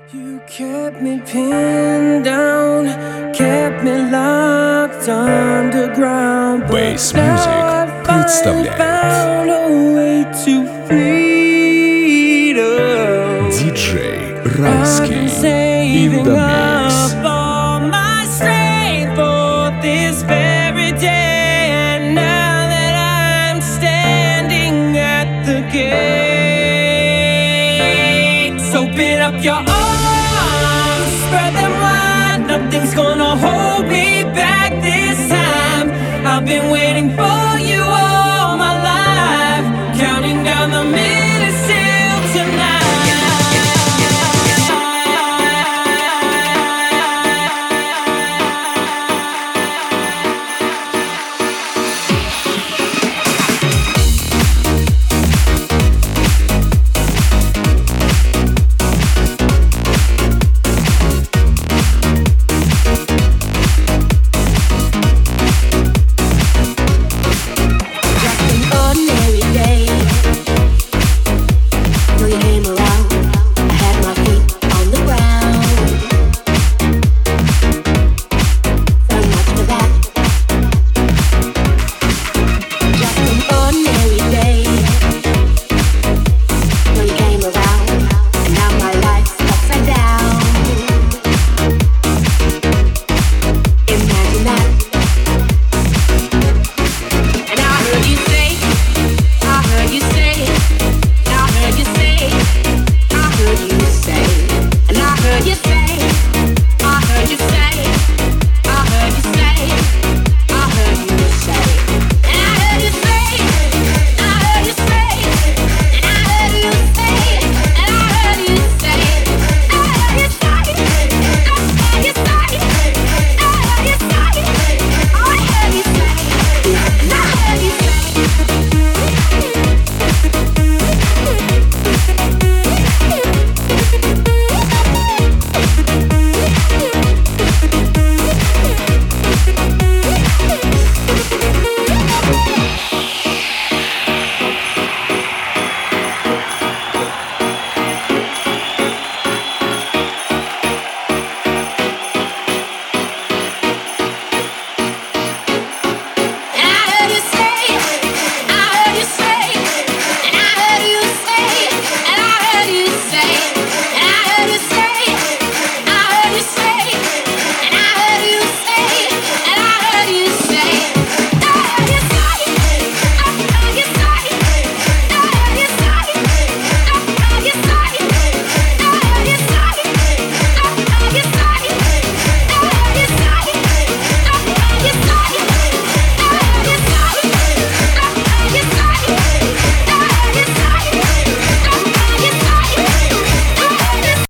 You kept me pinned down, kept me locked underground. Bass Music представляет found a way to freedom. диджей Райский in the mix. All my strength for this very day, and now that I'm standing at the gate, so open up your arms, spread them wide. Nothing's gonna hold me back this time. I've been waiting.